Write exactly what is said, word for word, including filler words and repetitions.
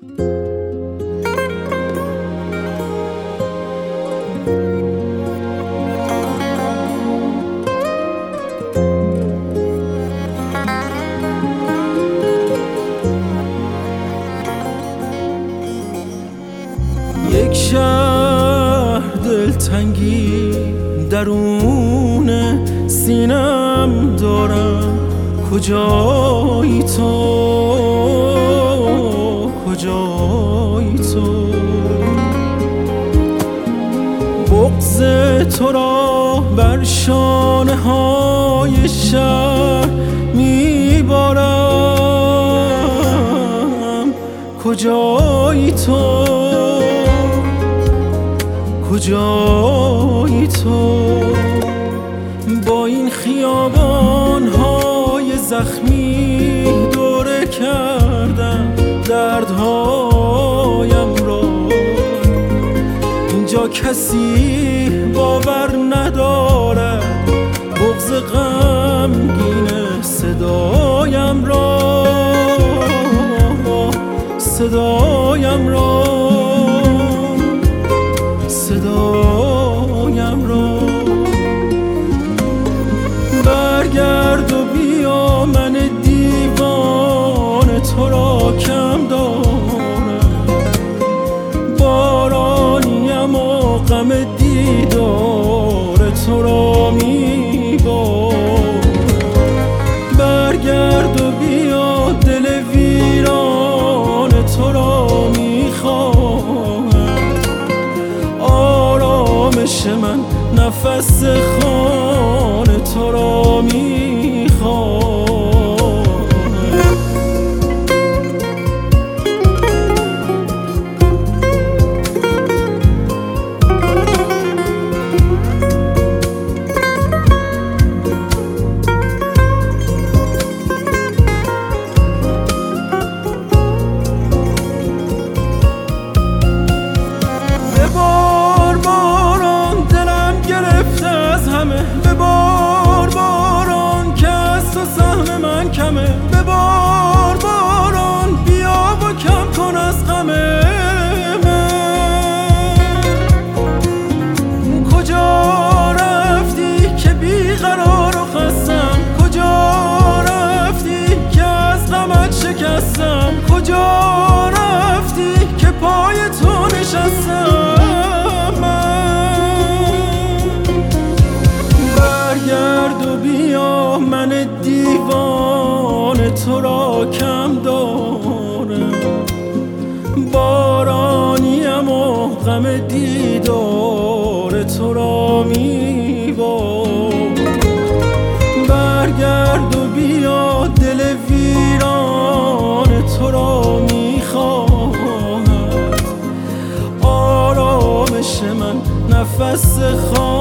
یک شهر دلتنگی درون سینم دارم، کجایی تو، کجایی تو؟ بغض تو را بر شانه های شهر میبارم، کجایی تو، کجایی تو؟ با این خیابان های زخمی دوره کردم دردهایم را، اینجا کسی باور ندارد بغض غمگین صدایم را، صدایم را، صدایم را. برگرد و بیا، من دیوان تو را کم دارم، بارانیم و غم دیدار تو را میبارم. برگرد و بیا، دل ویران تو را میخواهم، آرامش من نفس خانه تو را میخواهم. ببار باران دلم گرفته از همه، ببار باران که از تو سهم من کمه، ببار باران بیا و کم کن از غم من. کجا رفتی که بیقرار و خستم، کجا رفتی که از غمت شکستم، کجا رفتی که پای تو نشستم من. برگرد و بیا، من دیوان تو را کم دارم، بارانیم و غم دیدار تو را میبارم. برگرد و بیا، دل ویران تو را میخواهد، آرامش من نفس خواهد